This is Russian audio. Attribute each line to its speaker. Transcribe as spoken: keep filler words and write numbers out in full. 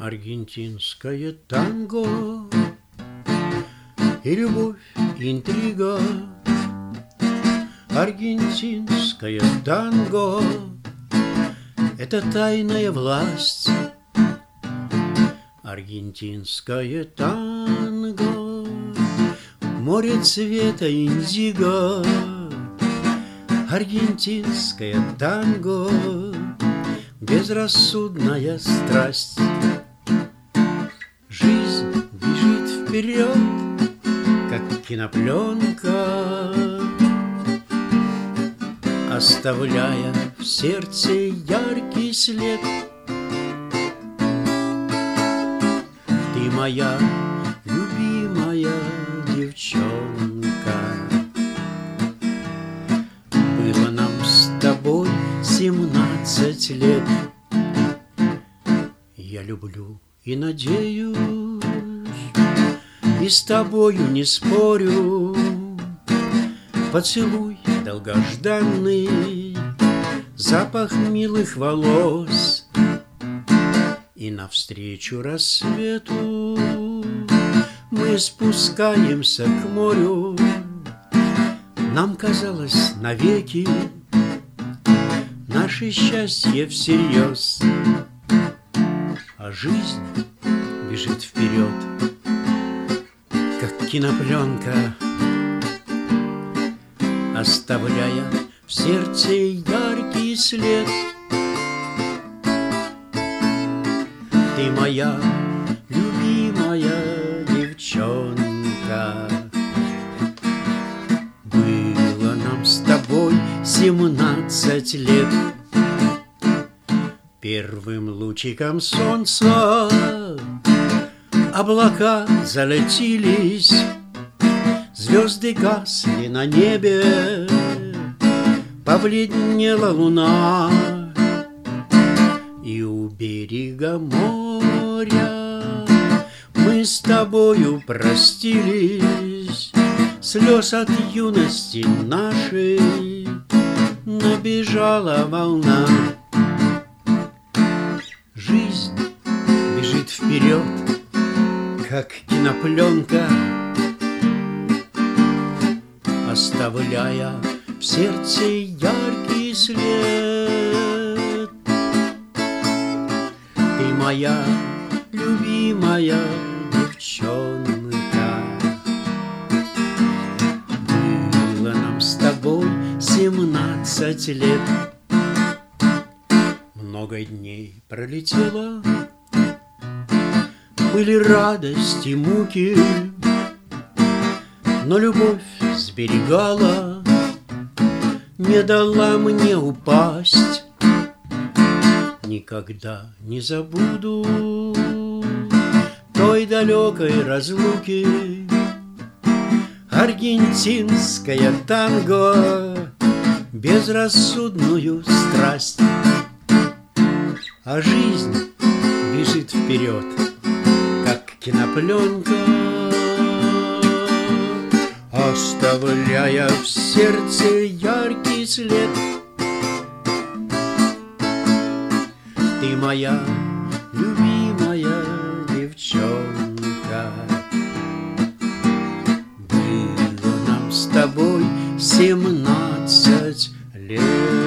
Speaker 1: Аргентинское танго и любовь, интрига. Аргентинское танго — это тайная власть. Аргентинское танго — море цвета индиго. Аргентинское танго — безрассудная страсть. Жизнь бежит вперед, как кинопленка, оставляя в сердце яркий след. Ты моя любимая девчонка. Было нам с тобой семнадцать лет. Я люблю и надеюсь, и с тобою не спорю. Поцелуй долгожданный, запах милых волос, и навстречу рассвету мы спускаемся к морю. Нам казалось навеки наше счастье всерьез, а жизнь бежит вперед, как кинопленка, оставляя в сердце яркий след. Ты моя любимая девчонка. Было нам с тобой семнадцать лет. Первым лучиком солнца облака золотились, звезды гасли на небе, побледнела луна. И у берега моря мы с тобою простились. Слез от юности нашей набежала волна. Жизнь бежит вперед, как кинопленка, оставляя в сердце яркий след. Ты моя любимая девчонка. Было нам с тобой семнадцать лет. Много дней пролетело, были радости, муки, но любовь сберегала, не дала мне упасть. Никогда не забуду той далекой разлуки. Аргентинское танго, безрассудную страсть. А жизнь бежит вперед, как кинопленка, оставляя в сердце яркий след. Ты моя любимая девчонка. Было нам с тобой семнадцать лет.